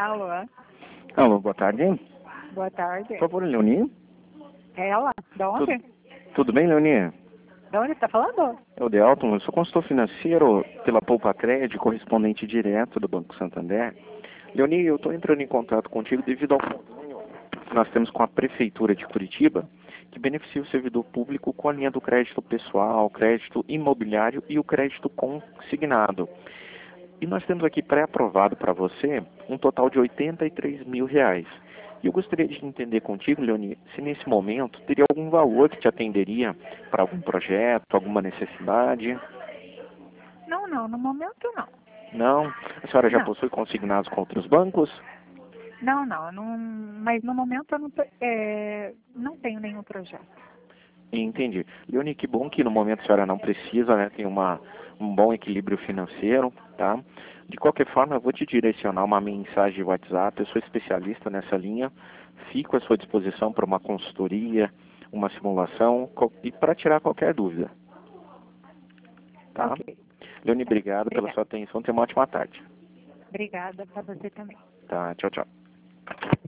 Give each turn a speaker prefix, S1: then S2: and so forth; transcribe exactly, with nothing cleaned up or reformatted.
S1: Alô,
S2: Alô, boa tarde.
S1: boa tarde.
S2: Por favor, Leoni.
S1: Ela? De onde?
S2: Tudo, tudo bem, Leoni?
S1: De onde você está falando?
S2: É o Delton, eu sou consultor financeiro pela Poupa Crédito, correspondente direto do Banco Santander. Leoni, eu estou entrando em contato contigo devido ao convênio que nós temos com a Prefeitura de Curitiba, que beneficia o servidor público com a linha do crédito pessoal, crédito imobiliário e o crédito consignado. E nós temos aqui pré-aprovado para você um total de oitenta e três mil reais. E eu gostaria de entender contigo, Leoni, se nesse momento teria algum valor que te atenderia para algum projeto, alguma necessidade.
S1: Não, não, no momento não.
S2: Não? A senhora já
S1: Não,
S2: possui consignados com outros bancos?
S1: não, não, não, mas no momento eu não, tô- é, não tenho nenhum projeto.
S2: Entendi. Leoni, que bom que no momento a senhora não precisa, né? Tem uma, um bom equilíbrio financeiro, tá? De qualquer forma, eu vou te direcionar uma mensagem de WhatsApp. Eu sou especialista nessa linha. Fico à sua disposição para uma consultoria, uma simulação co- e para tirar qualquer dúvida, tá?
S1: Ok,
S2: Leoni, obrigado pela
S1: obrigada.
S2: sua atenção. Tenha uma ótima tarde.
S1: Obrigada para você também.
S2: Tá, tchau, tchau.